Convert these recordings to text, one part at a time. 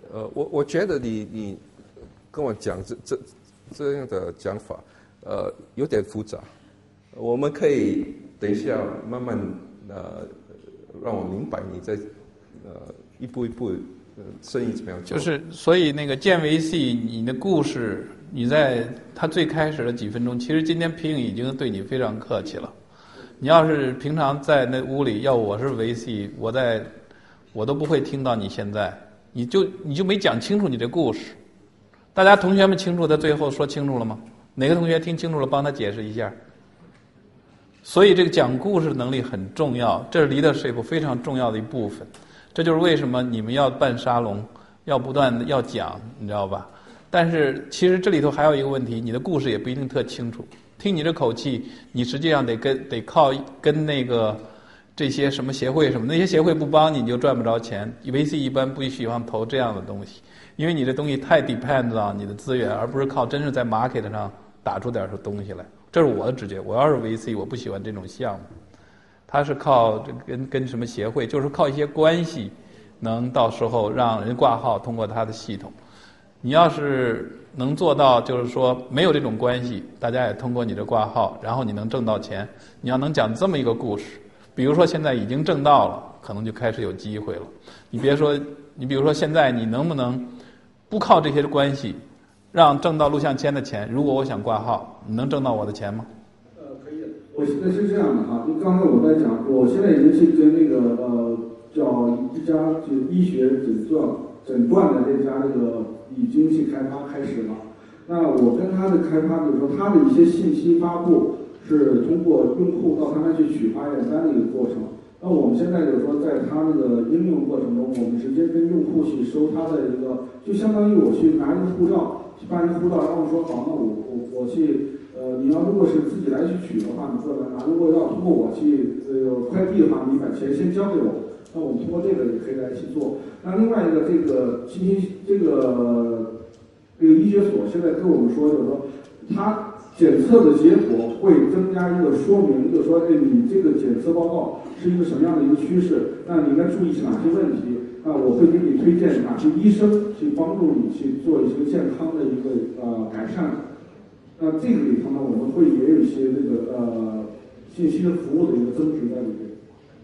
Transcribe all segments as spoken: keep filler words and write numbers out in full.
呃，我我觉得你你跟我讲这这这样的讲法，呃，有点复杂。我们可以等一下慢慢呃让我明白你在呃一步一步呃生意怎么样做。 就是所以那个建维系，你的故事，你在他最开始的几分钟，其实今天皮影已经对你非常客气了。你要是平常在那屋里，要我是维系，我在我都不会听到你现在，你就你就没讲清楚你这故事。大家同学们清楚他最后说清楚了吗？哪个同学听清楚了，帮他解释一下。所以这个讲故事能力很重要，这是 leadership 非常重要的一部分。这就是为什么你们要办沙龙，要不断的要讲，你知道吧？但是其实这里头还有一个问题，你的故事也不一定特清楚。听你这口气，你实际上得跟得靠跟那个这些什么协会什么，那些协会不帮你，你就赚不着钱。V C 一般不喜欢投这样的东西，因为你的东西太 depends on 你的资源，而不是靠真是在 market 上打出点东西来。这是我的直觉。我要是 V C， 我不喜欢这种项目。他是靠跟跟什么协会，就是靠一些关系，能到时候让人挂号通过他的系统。你要是能做到，就是说没有这种关系，大家也通过你的挂号，然后你能挣到钱。你要能讲这么一个故事，比如说现在已经挣到了，可能就开始有机会了。你别说，你比如说现在你能不能不靠这些关系，让挣到录像签的钱？如果我想挂号，你能挣到我的钱吗？ 呃，可以的。我现在是这样的啊，就刚才我在讲，我现在已经去跟那个呃叫一家就医学诊断诊断的这家这个已经去开发开始了。那我跟他的开发就是说，他的一些信息发布是通过用户到他那去取发验单的一个过程。那我们现在就是说，在他那个应用过程中，我们直接跟用户去收他的一个，就相当于我去拿一个护照，去办一个护照，然后说好，那我我我去。呃，你要如果是自己来去取的话，你过来拿；如果要通过我去呃快递的话，你把钱先交给我。那我们通过这个也可以来一起做。那另外一个，这个信息这个这个医学所现在跟我们说，就是说，它检测的结果会增加一个说明，就是说，哎，你这个检测报告是一个什么样的一个趋势？那你应该注意是哪些问题？那我会给你推荐哪些医生去帮助你去做一些健康的一个呃改善。那这个里头呢，我们会也有一些这个呃信息的服务的一个增值在里面。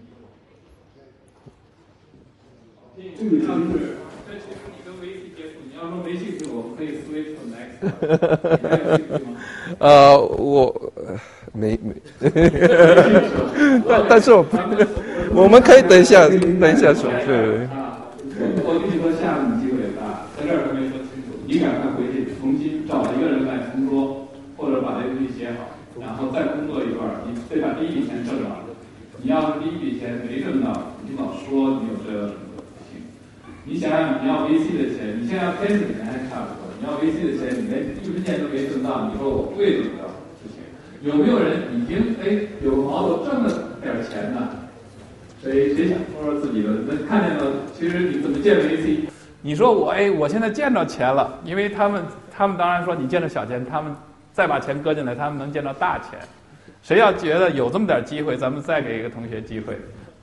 这个要是这其实你跟微信接触，你要说没兴趣，我们可以 switch to next。 呃，我没没，但但是我我们可以等一下等一下说，对。 啊，我跟你说，下次机会啊，在这儿都没说清楚，你赶快回去重新找一个人来重说。或者把这东西写好，然后再工作一段，你得把第一笔钱挣到。你要是第一笔钱没挣到，你就老说你有这个什么不行。你想想，你要 V C 的钱，你现在要 P E S 的钱还差不多。你要 V C 的钱，你连一分钱都没挣到，你说我会怎么着？不行。有没有人已经哎有毛头挣了点钱呢？谁谁想说说自己的？那看见了，其实你怎么见 V C？你说我哎，我现在见着钱了，因为他们他们当然说你见着小钱，他们。再把钱搁进来，他们能见到大钱。谁要觉得有这么点机会，咱们再给一个同学机会。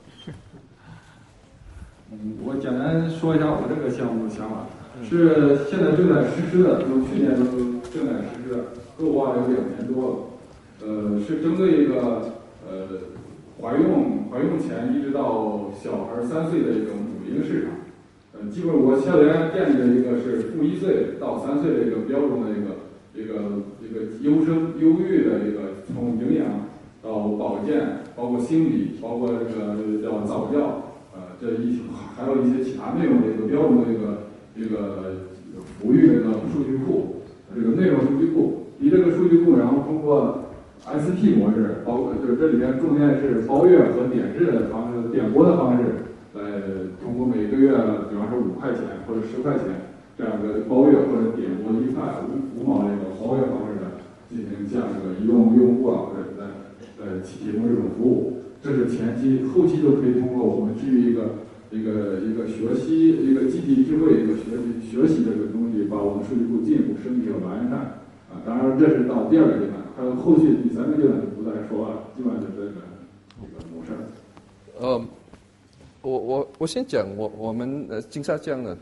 嗯，我简单说一下我这个项目的想法，是现在正在实施的，从去年正正在实施，构挖有两年多了。呃，是针对一个呃怀孕怀孕前一直到小孩三岁的一种母婴市场。呃，基本我校园建立的一个是负一岁到三岁的一个标准的一个。这个这个优生优育的一个从营养到保健，包括心理，包括这个叫早教，呃，这一还有一些其他内容的一个标准的一个这个服务的一个数据库，这个内容数据库，以这个数据库，然后通过 S P 模式，包括就是这里面重点是包月和点式的方式，点播的方式，来通过每个月，比方说五块钱或者十块钱。这样的包月或者点播一块五五毛这个包月方式的进行向这个移动用户啊或者在呃提供这种服务，这是前期，后期就可以通过我们基于一个一个一个学习一个集体智慧一个学习学习这个东西，把我们数据库进一步升级和完善啊。当然这是到第二个阶段，还有后续第三个阶段就不再说了，基本上就是这个这个模式。 呃，我我我先讲我我们呃金沙江的。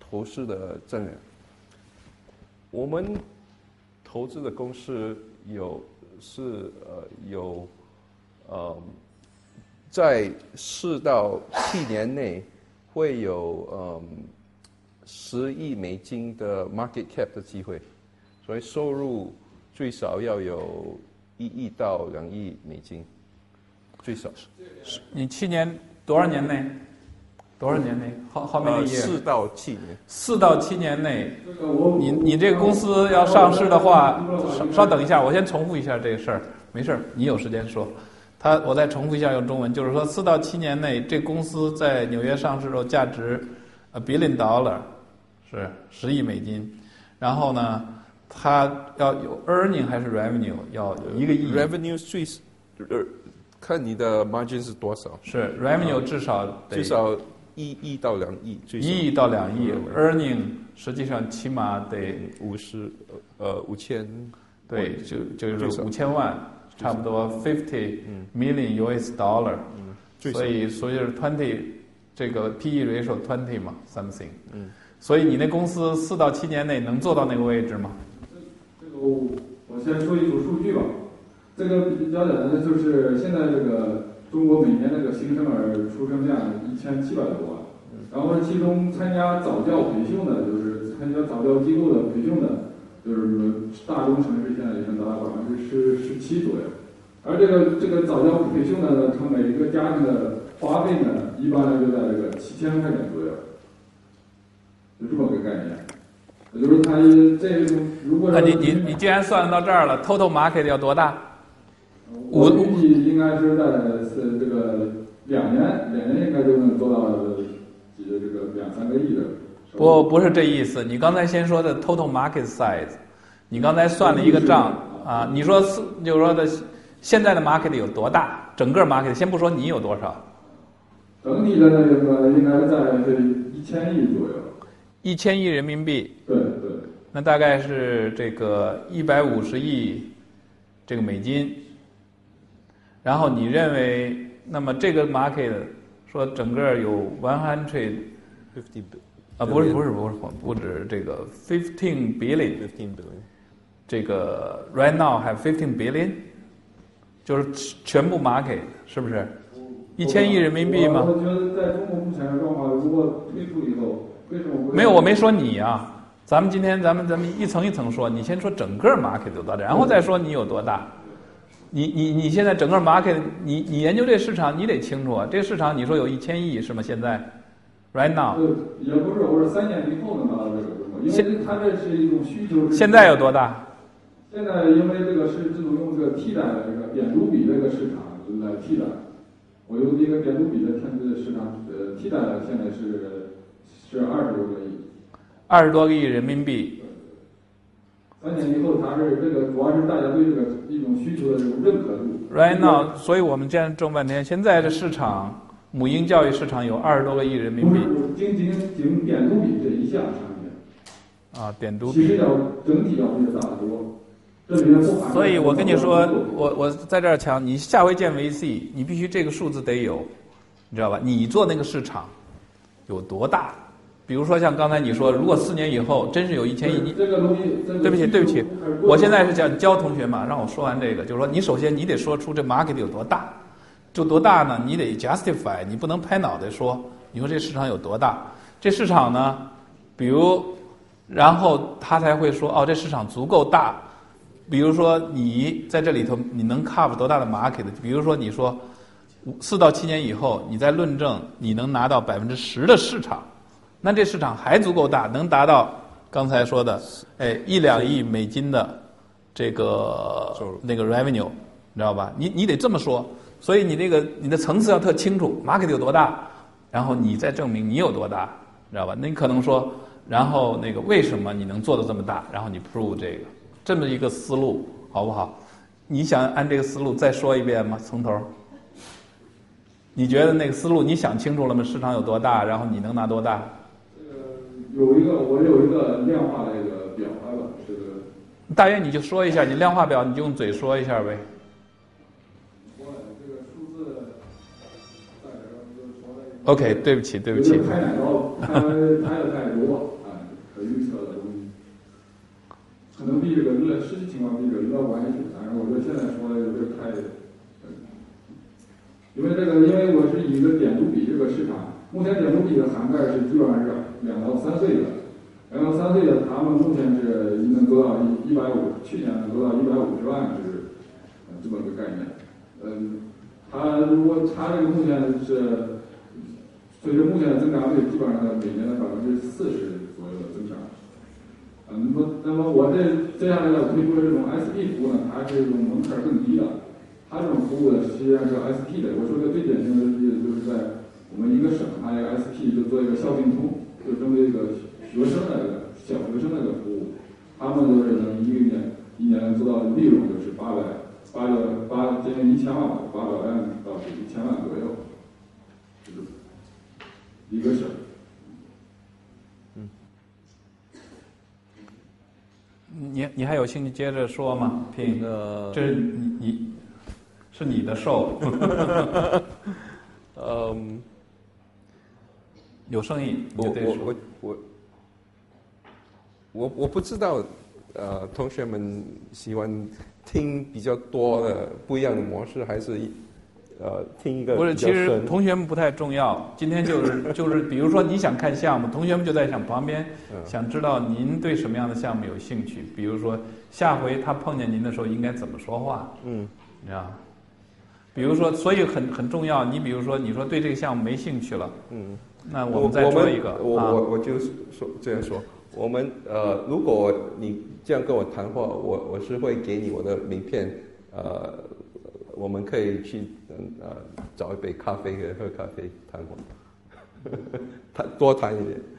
投资的战略。我们投资的公司有是呃有呃在四到七年内会有嗯十亿美金的 market cap 的机会，所以收入最少要有一亿到两亿美金，最少。 你七年多少年内？多少年内？好好美呃， 业？ 四到七年。 四到七年内，你你这个公司要上市的话，稍稍等一下，我先重复一下这个事儿，没事儿，你有时间说。他我再重复一下用中文，就是说四到七年内，这公司在纽约上市后价值a billion dollar 是十亿美金，然后呢，它要有 earning 还是 revenue 要一个亿 revenue 最呃看你的 margin 是多少， 是 revenue 至少得至少一亿到两亿，最少一亿到两亿 earning 实际上起码得五十呃五千， 对，就就是五千万。差不多 fifty million U S dollar， 嗯， 所以所以是 twenty， 这个 P E ratio twenty 嘛 something， 嗯，所以你那公司四到七年内能做到那个位置吗？ 这个我先说一组数据吧。这个比较简单的就是现在这个中国每年这个新生儿出生量一千七百多万，然后其中参加早教培训的，就是参加早教机构的培训的。就是大中城市现在已经达到百分之十十七左右，而这个这个早教培训呢，它每一个家庭的花费呢，一般呢就在这个七千块钱左右，就这么个概念。也就是它这种如果那你你你既然算到这儿了 ，total market 要多大？ 我估计应该是在是这个两年两年应该就能做到几个这个两三个亿的。 不，不是这意思。你刚才先说的 total market size， 你刚才算了一个账啊，你说是就是说的现在的 market 有多大？整个 market 先不说你有多少， 整体的那个应该在这一千亿左右。 一千亿人民币。 对对。 那大概是这个一百五十亿这个美金。然后你认为，那么这个 market 说整个有 one hundred fifty。 啊，不是不是不是不止这个 fifteen billion，fifteen billion， 这个 right now have fifteen billion， 就是全部 market 是不是？一千亿人民币吗？ 我觉得在中国目前的状况，如果推出以后，为什么不？ 没有，我没说你啊，咱们今天咱们咱们一层一层说，你先说整个 market 有多大，然后再说你有多大。你你你现在整个 market， 你你研究这市场，你得清楚啊，这个市场你说有一千亿是吗？现在？ Right now， 也不是，我是三年以后能达到这个规模，因为它这是一种需求。 现在有多大？ 现在因为这个是这种用这个替代的这个点读比这个市场来替代，我用一个点读比的天的市场呃替代了，现在是是二十多个亿。 二十多个亿人民币。 三年以后，它是这个主要是大家对这个一种需求的这种认可度。 Right now， 所以我们现在争半天，现在的市场。母婴教育市场有二十多个亿人民币。 仅仅仅点读比这一项上面。 啊，点读比。 其实要整体要比这大得多。这里面不含。 所以我跟你说，我我在这儿讲，你下回见 V C， 你必须这个数字得有，你知道吧？你做那个市场有多大？比如说像刚才你说，如果四年以后真是有一千亿，你这个东西， 对不起对不起，我现在是讲教同学嘛，让我说完这个，就是说你首先你得说出这 market 有多大。就多大呢？你得 justify， 你不能拍脑袋说，你说这市场有多大？这市场呢，比如，然后他才会说，哦，这市场足够大。比如说你在这里头，你能 cover 多大的 market？ 比如说你说四到七年以后，你在论证你能拿到百分之十的市场，那这市场还足够大，能达到刚才说的，哎，一两亿美金的这个那个 revenue， 你知道吧？你你得这么说。所以你这个你的层次要特清楚 ，market 有多大，然后你再证明你有多大，知道吧？那你可能说，然后那个为什么你能做到这么大，然后你 prove 这个，这么一个思路，好不好？你想按这个思路再说一遍吗？从头？你觉得那个思路你想清楚了吗？市场有多大，然后你能拿多大？ 这个有一个，我有一个量化的一个表达吧，这个。 大约你就说一下，你量化表你就用嘴说一下呗。 OK， 对不起，对不起。 开奶酪，它它要太多， 因为这个，因为我是一个点读笔这个市场，目前点读笔的涵盖是基本上是两到三岁的，两到三岁的他们目前是能做到一一百五，去年能做到一百五十万是呃这么个概念。嗯，它如果它这个目前是随着目前的增长率，基本上在每年的百分之四十左右的增长。嗯，那么那么我这接下来要推出的这种 S P 服务呢，它是这种门槛更低的。它这种服务呢，实际上是 S P 的。我说的最典型的例子就是在我们一个省，它有 S P 就做一个校信通，就针对这个学生的这个小学生的这个服务，他们都是能一个年一年能做到利润就是八百八个八接近一千万吧，八百万到一千万左右，就是一个省。 你你还有兴趣接着说吗？拼， 呃， 这是你你是你的售， 嗯， 有生意你我就得说。 我我我我我不知道，呃，同学们喜欢听比较多的不一样的模式，还是呃听一个不是， 比较其实深同学们不太重要。今天就是就是，比如说你想看项目，同学们就在想旁边，想知道您对什么样的项目有兴趣。比如说下回他碰见您的时候应该怎么说话， 嗯， 你知道？比如说，所以很很重要。你比如说，你说对这个项目没兴趣了， 嗯， 那我们再说一个。 我啊、 我我就说这样说，我们呃，如果你这样跟我谈话，我我是会给你我的名片，呃，我们可以去嗯呃找一杯咖啡喝咖啡谈话，谈多谈一点。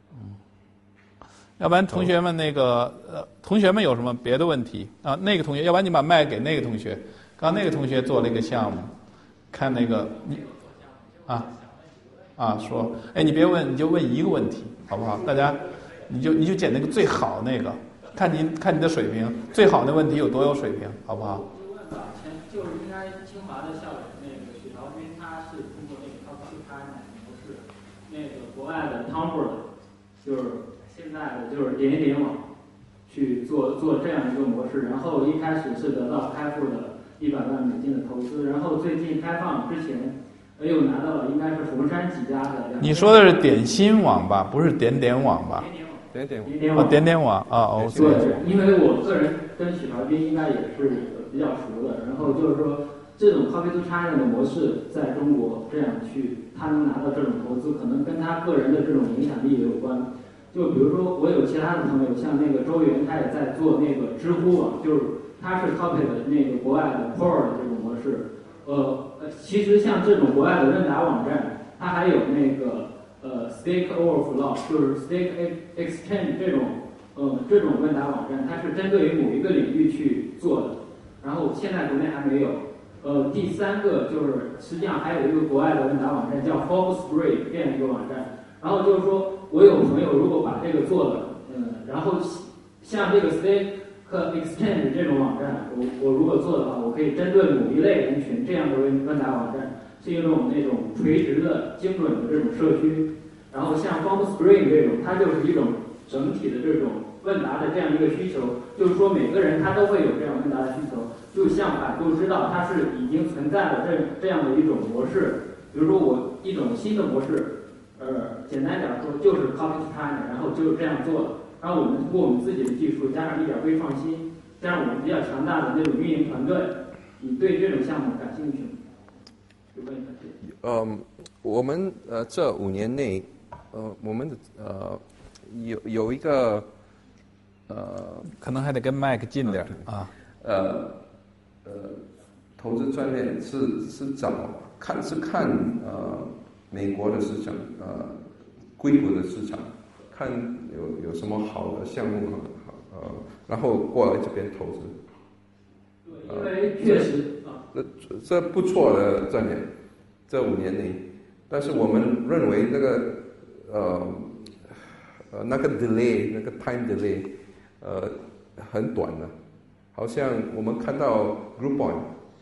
要不然同学们那个呃，同学们有什么别的问题啊？那个同学，要不然你把麦给那个同学。刚那个同学做了一个项目，看那个你啊啊说，哎，你别问，你就问一个问题，好不好？大家，你就你就捡那个最好那个，看您看你的水平，最好的问题有多有水平，好不好？ 问法前就是应该清华的校友那个许朝军，他是通过那个 Top to China 模式，那个国外的 Tumblr 就是现在的就是点一点网去做做这样一个模式，然后一开始是得到开户的一百万美金的投资，然后最近开放之前又拿到了应该是红杉几家的。 你说的是点心网吧，不是点点网吧？ 点点点点网， 哦，点点网啊，哦， 对，因为我个人跟许朝军应该也是比较熟的，然后就是说这种 Copy to China 的模式在中国这样去，他能拿到这种投资，可能跟他个人的这种影响力也有关。就比如说我有其他的朋友，像那个周元，他也在做那个知乎网，就是他是 copy 的那个国外的 Quora 的这种模式。呃呃，其实像这种国外的问答网站，它还有那个呃 Stack Overflow， 就是 Stack Exchange 这种呃这种问答网站，它是针对于某一个领域去做的。然后现在国内还没有。呃，第三个就是实际上还有一个国外的问答网站叫 Formspree 这样一个网站。然后就是说我有朋友如果把这个做了，嗯，然后像这个 Stack Exchange 这种网站，我我如果做的话，我可以针对某一类人群这样的问问答网站，是一种那种垂直的、精准的这种社区。然后像 Formspring 这种，它就是一种整体的这种问答的这样一个需求，就是说每个人他都会有这样问答的需求。就像百度知道它是已经存在了这这样的一种模式，比如说我一种新的模式，呃，简单点说就是 copy to China， 然后就这样做的。然后我们通过我们自己的技术，加上一点微创新，加上我们比较强大的那种运营团队，你对这种项目感兴趣吗？就问一下这个。 嗯，我们呃这五年内，呃，我们的呃有有一个呃可能还得跟麦克近点啊。 呃呃投资专业是是找看是看呃美国的市场，呃硅谷的市场。看有有什么好的项目，呃，然后过来这边投资。 对，因为确实啊， 这这不错的战略，这五年内，但是我们认为那个呃呃那个 delay 那个 time delay 呃很短的，好像我们看到 Groupon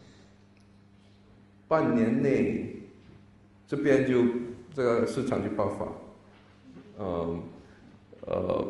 半年内这边就这个市场就爆发，嗯。呃呃，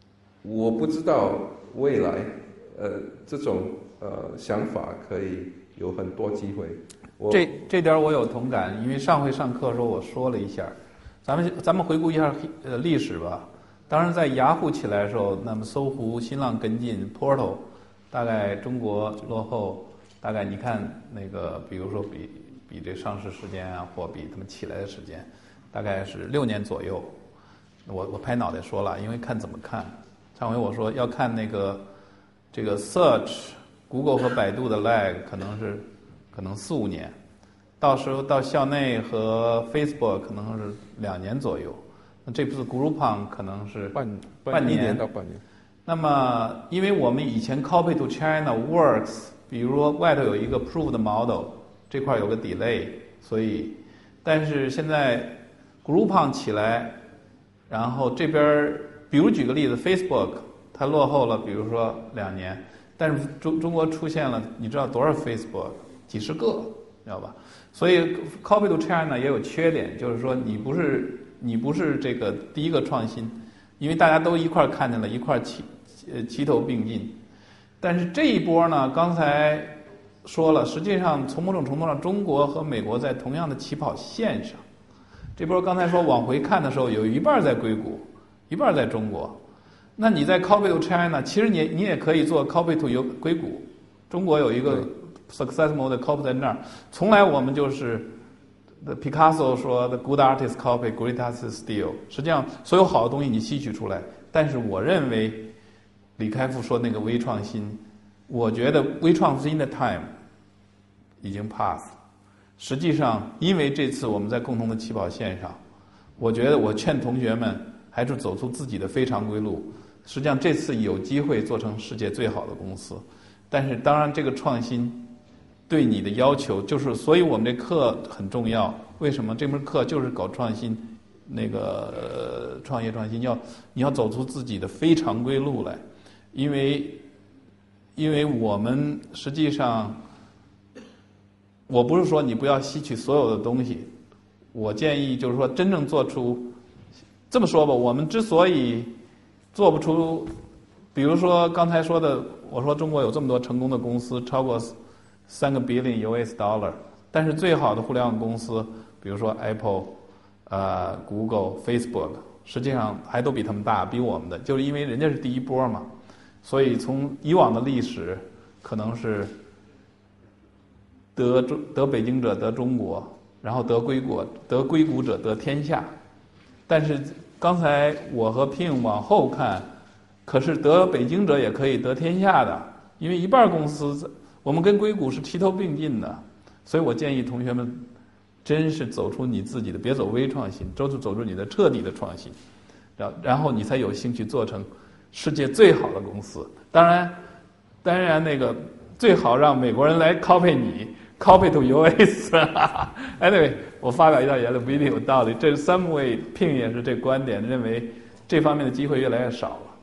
我不知道未来，呃，这种呃想法可以有很多机会。我这这点我有同感，因为上回上课的时候我说了一下，咱们咱们回顾一下呃历史吧。当然，在雅虎起来的时候，那么搜狐、新浪跟进 Portal， 大概中国落后，大概你看那个，比如说比比这上市时间啊，或比他们起来的时间，大概是六年左右。我我拍脑袋说了，因为看怎么看。上回我说要看那个这个 Search。Google 和百度的 lag 可能是可能四五年，到时候到校内和 Facebook 可能是两年左右。那这次 Groupon 可能是半半年一年到半年。 那么，因为我们以前 Copy to China works， 比如说外头有一个 Proved model， 这块有个 delay， 所以，但是现在 Groupon 起来，然后这边，比如举个例子 ，Facebook 它落后了，比如说两年。但是中中国出现了，你知道多少 Facebook？ 几十个，知道吧？所以 Copy to China 也有缺点，就是说你不是你不是这个第一个创新，因为大家都一块看见了，一块齐呃齐头并进。但是这一波呢，刚才说了，实际上从某种程度上，中国和美国在同样的起跑线上。这波刚才说往回看的时候，有一半在硅谷，一半在中国。那你在 Copy to China， 其实你你也可以做 Copy to 硅谷，中国有一个 Success Mode Copy 在那儿。从来我们就是 Picasso 说的 Good artist copy, great artist steal。实际上，所有好的东西你吸取出来，但是我认为李开复说那个微创新，我觉得微创新的 time 已经 pass。实际上，因为这次我们在共同的起跑线上，我觉得我劝同学们还是走出自己的非常规路。实际上这次有机会做成世界最好的公司，但是当然这个创新对你的要求就是，所以我们这课很重要。为什么这门课就是搞创新，那个、呃、创业创新要你要走出自己的非常规路来，因为因为我们实际上，我不是说你不要吸取所有的东西，我建议就是说真正做出，这么说吧，我们之所以做不出，比如说刚才说的，我说中国有这么多成功的公司，超过三个 billion U S dollar， 但是最好的互联网公司，比如说 Apple、呃 Google、Facebook， 实际上还都比他们大，比我们的，就是因为人家是第一波嘛。所以从以往的历史，可能是得中得北京者得中国，然后得硅谷得硅谷者得天下。但是刚才我和 Ping 往后看，可是得北京者也可以得天下的，因为一半公司我们跟硅谷是齐头并进的，所以我建议同学们真是走出你自己的，别走微创新，走出走出你的彻底的创新，然后然后你才有兴趣做成世界最好的公司。当然，当然那个最好让美国人来 copy 你 ，copy to U S。Anyway， 我发表一道言论不一定有道理，这 some way Ping 也是这观点，认为这方面的机会越来越少了。